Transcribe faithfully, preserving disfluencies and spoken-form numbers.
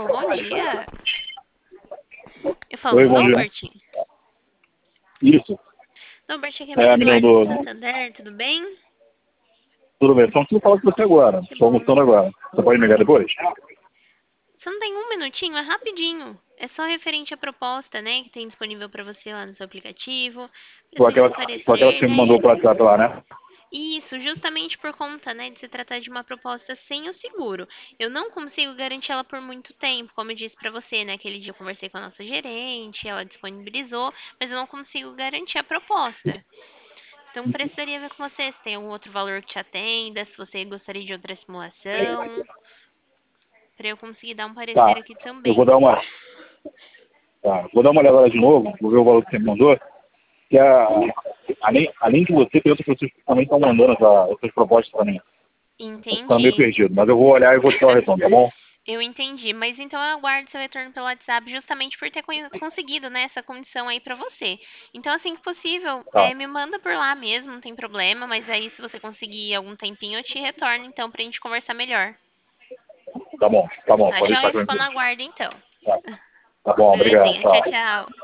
Alô, bom dia. Eu falo Oi, com o bom dia. Norbert. Isso. Norbert, aqui é a É, Maria menino Eduardo do do... Santander, tudo bem? Tudo bem, só não preciso falar com você agora. Que Estou bom. almoçando agora. Você pode me ligar depois? Você não tem um minutinho? É rapidinho. É só referente à proposta, né, que tem disponível para você lá no seu aplicativo. Foi Preciso aquela, foi aquela que esclarecer, você me né? mandou para WhatsApp lá, né? Isso, justamente por conta, né, de se tratar de uma proposta sem o seguro. Eu não consigo garantir ela por muito tempo, como eu disse para você, né? Aquele dia eu conversei com a nossa gerente, ela disponibilizou, mas eu não consigo garantir a proposta. Então, precisaria ver com você se tem algum outro valor que te atenda, se você gostaria de outra simulação, para eu conseguir dar um Tá. parecer aqui Eu vou também. dar uma... Tá. Vou dar uma olhada lá de novo, vou ver o valor que você me mandou. Que a... além, além de você, tem outras pessoas que também estão mandando essa, essas propostas para mim. Eu tô meio Entendi. perdido, mas eu vou olhar e vou te dar uma retorno, tá bom? Eu entendi, mas então eu aguardo seu retorno pelo WhatsApp justamente por ter conhe- conseguido, né, essa condição aí pra você. Então, assim que possível, Tá. é, me manda por lá mesmo, não tem problema, mas aí se você conseguir algum tempinho, eu te retorno então pra gente conversar melhor. Tá bom, tá bom. Tá, Pode deixar joia? Ficou tranquilo. na guarda então. Tá, tá bom, obrigado. Belezinha, tchau, Tchau. tchau.